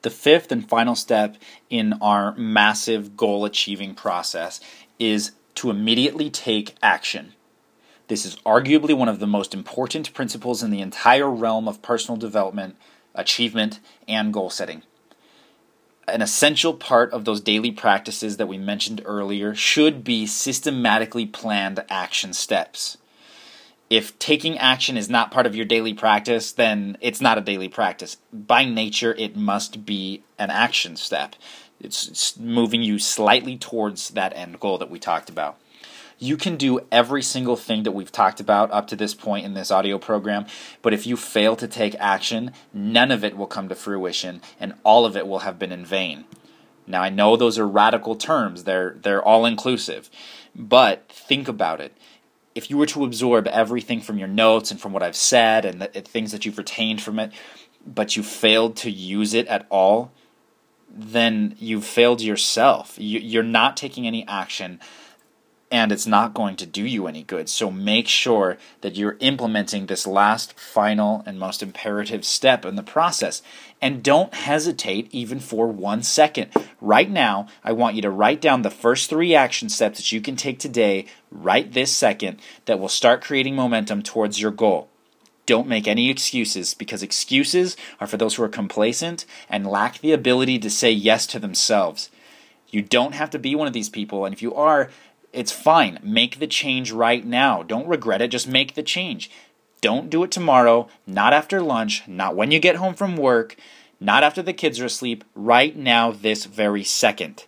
The fifth and final step in our massive goal achieving process is to immediately take action. This is arguably one of the most important principles in the entire realm of personal development, achievement, and goal setting. An essential part of those daily practices that we mentioned earlier should be systematically planned action steps. If taking action is not part of your daily practice, then it's not a daily practice. By nature, it must be an action step. It's moving you slightly towards that end goal that we talked about. You can do every single thing that we've talked about up to this point in this audio program, but if you fail to take action, none of it will come to fruition, and all of it will have been in vain. Now, I know those are radical terms. They're all-inclusive, but think about it. If you were to absorb everything from your notes and from what I've said and the things that you've retained from it, but you failed to use it at all, then you've failed yourself. You're not taking any action, and it's not going to do you any good. So make sure that you're implementing this last, final, and most imperative step in the process. And don't hesitate even for 1 second. Right now, I want you to write down the first 3 action steps that you can take today, right this second, that will start creating momentum towards your goal. Don't make any excuses, because excuses are for those who are complacent and lack the ability to say yes to themselves. You don't have to be one of these people, and if you are, it's fine. Make the change right now. Don't regret it. Just make the change. Don't do it tomorrow, not after lunch, not when you get home from work, not after the kids are asleep. Right now, this very second.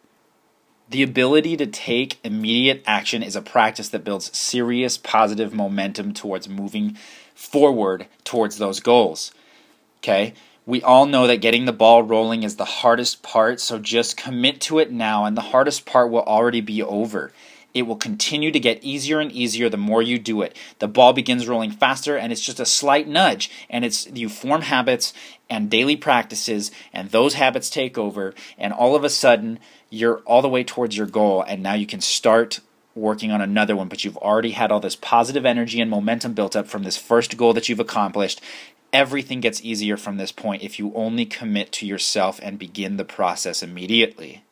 The ability to take immediate action is a practice that builds serious positive momentum towards moving forward towards those goals. Okay? We all know that getting the ball rolling is the hardest part, so just commit to it now, and the hardest part will already be over. It will continue to get easier and easier the more you do it. The ball begins rolling faster, and it's just a slight nudge, and you form habits and daily practices, and those habits take over, and all of a sudden, you're all the way towards your goal, and now you can start working on another one, but you've already had all this positive energy and momentum built up from this first goal that you've accomplished. Everything gets easier from this point if you only commit to yourself and begin the process immediately.